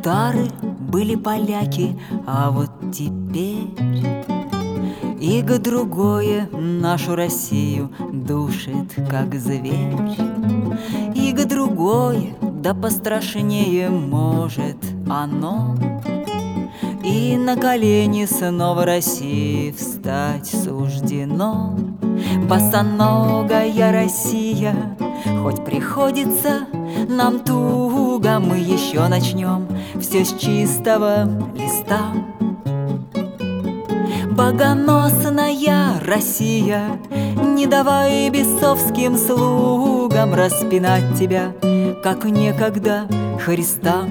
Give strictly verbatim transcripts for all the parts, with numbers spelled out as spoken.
татары, были поляки, а вот теперь иго другое нашу Россию душит, как зверь. Иго другое, да пострашнее может оно, и на колени снова России встать суждено. Босоногая Россия, хоть приходится нам туго, мы еще начнем все с чистого листа. Богоносная Россия, не давай бесовским слугам распинать тебя, как некогда Христа.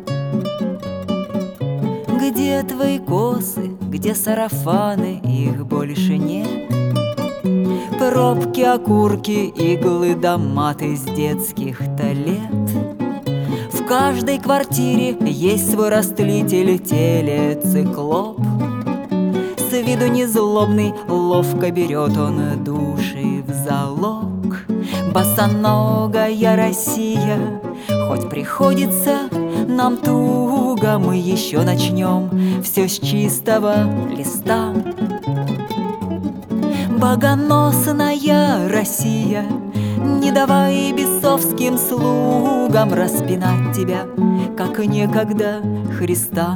Где твои косы, где сарафаны, их больше нет. Пробки, окурки, иглы да маты с детских-то лет. В каждой квартире есть свой растлитель, телециклоп. С виду незлобный, ловко берет он души в залог. Босоногая Россия, хоть приходится нам туго, мы еще начнем все с чистого листа. Богоносная Россия, не давай бесовским слугам распинать тебя, как некогда Христа.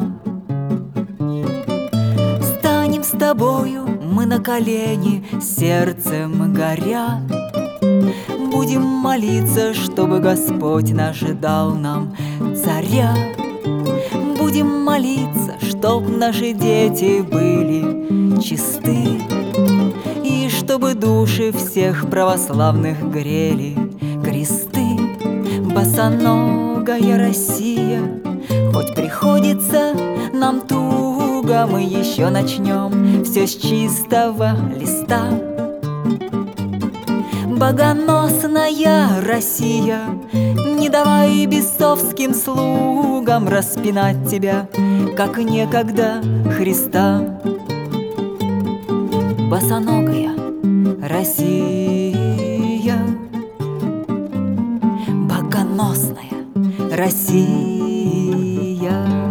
Станем с тобою мы на колени, сердцем горя, будем молиться, чтобы Господь наш дал нам царя. Будем молиться, чтоб наши дети были чисты, и чтобы души всех православных грели кресты. Босоногая Россия, хоть приходится нам туго, мы еще начнем все с чистого листа. Богоносная Россия, не давай бесовским слугам распинать тебя, как некогда Христа. Босоногая Россия, богоносная Россия.